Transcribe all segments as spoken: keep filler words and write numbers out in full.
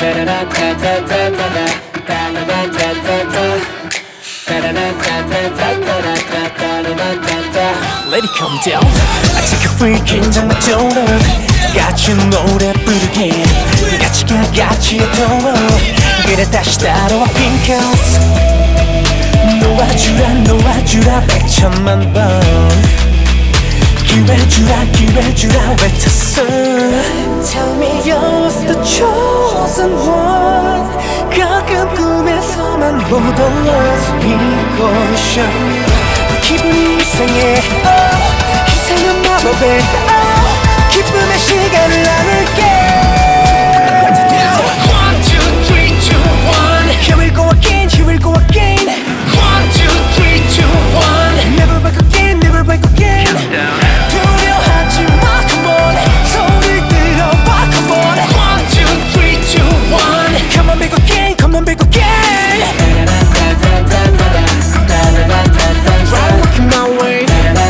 Let it come down. I take a freaking 장난 쫄아 같이 노래 부르게 같이가 같이에 돌아 그래 다시 따라와 Pink House 놓아주라 놓아주라 백천만 번 기회 주라 기회 주라 외쳤어 Tell me you're the chosen one 가끔 꿈에서만 보던 Let's be caution 기분이 이상해 oh, 이상한 마법에 oh, 기쁨의 시간을 나눌게 One, two, three, two, one Here we go again, here we go again One, two, three, two, one Never back again, never back again 두려워하지 마, come on 소리 들어봐, come on One, two, three, two, one Come on, back again, come on, back again Try walking my way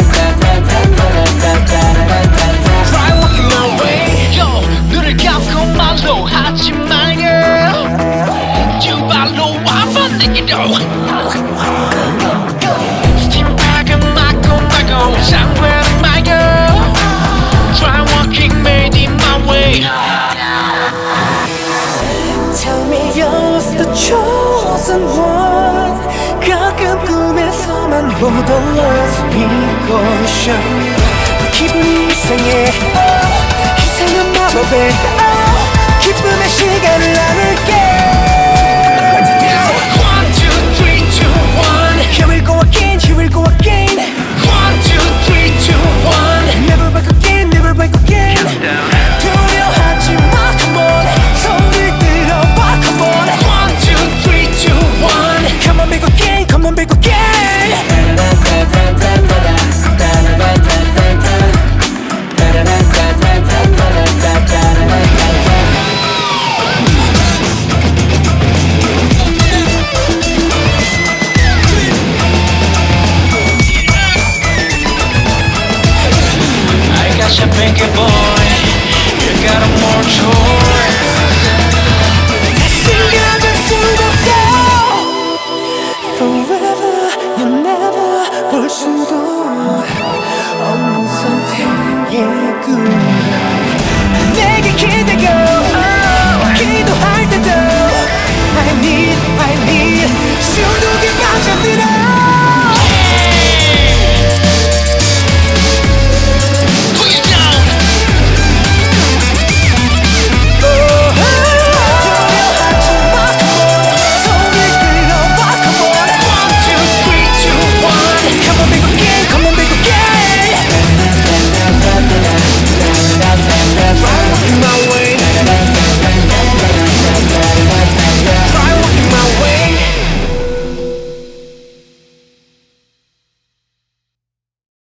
Try walking my way Yo, 눈을 감고 말로 하지 마 girl 두 발로 와봐 내게로 스팀팩은 맞고 말고 상관은 my girl Try walking made in my way Tell me you're the chosen one 가끔 꿈에서만 보던 Let's be caution 기분이 이상해 oh, 이상한 마법에 oh, 기쁨의 시간을 나눌게 One, two, three, two, one Here we go again, here we go again One, two, three, two, one Never back again, never back again 두려워하지 마, come on 소리 들어봐, come on One, two, three, two, one Come on, back again, come on, back again I got you pinky boy You got more choice 생각할 수도 없어 Forever, you never 볼 수도 없는 선택의 꿈 내게 기대가